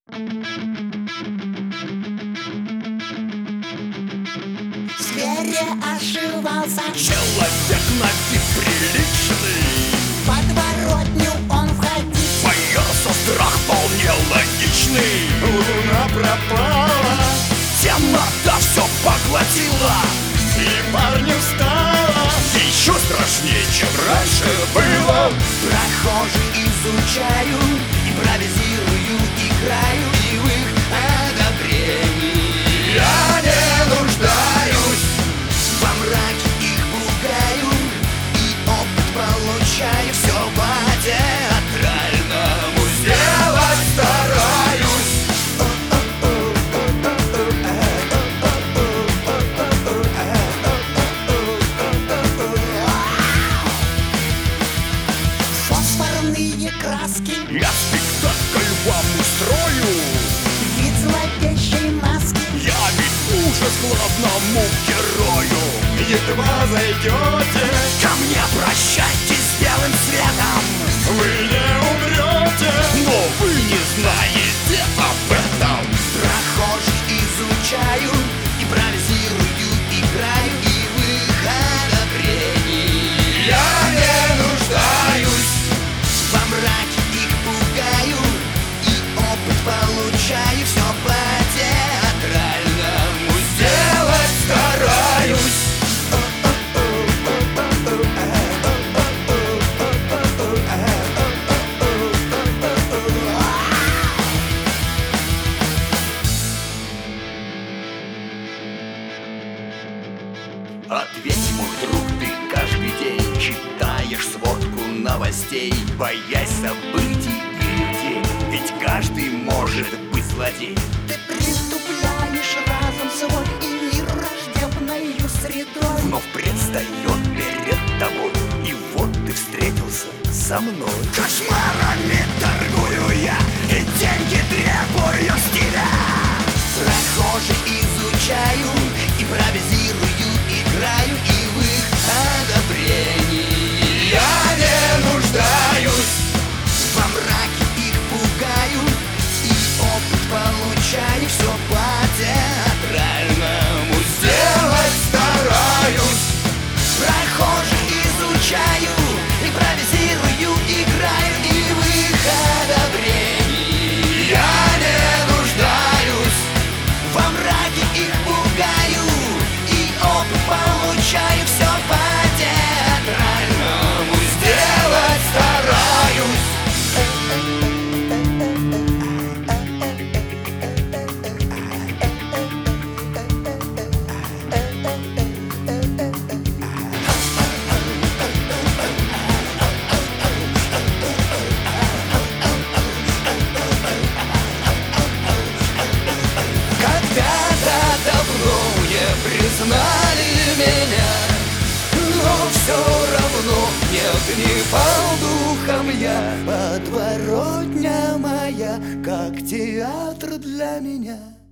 В сквере ошивался Человек на вид приличный, в подворотню он входить. боялся, страх вполне логичный. Луна пропала, Темнота все поглотила, и парню стало еще страшнее, чем раньше было. Прохожих изучаю, импровизирую, играю и в их одобрении. Я не нуждаюсь, Во мраке их пугаю и опыт получаю. Все по-театральному делать стараюсь. фосфорные краски, Я спектакль вам устрою, вид зловещей маски. явит ужас главному герою. едва зайдете, Ко мне прощайтесь с белым светом, вы не умрете. но вы не знаете об этом. Прохожих изучаю, импровизирую, играю и в их одобрении. Я не нуждаюсь, Во мраке их пугаю и опыт получаю. Все по-театральному делать стараюсь. Ответь, мой друг, ты каждый день читаешь сводку новостей, боясь событий и людей, ведь каждый может быть злодей. Ты притупляешь разум свой и мир враждебною средой. Вновь предстает перед тобой, и вот ты встретился со мной. Кошмарами торгую я, и деньги требую с тебя. Прохожих изучаю, импровизирую, играю и в их одобрении. Я не нуждаюсь, Во мраке их пугаю и опыт получаю. Все по-театральному делать стараюсь. Прохожих изучаю, импровизирую, играю и в их одобрении. Я не нуждаюсь, Во мраке их пугаю и опыт получаю. Все по-театральному делать стараюсь. Когда-то давно не признали меня, но все равно не гневал духом я. Подворотня моя, как театр для меня.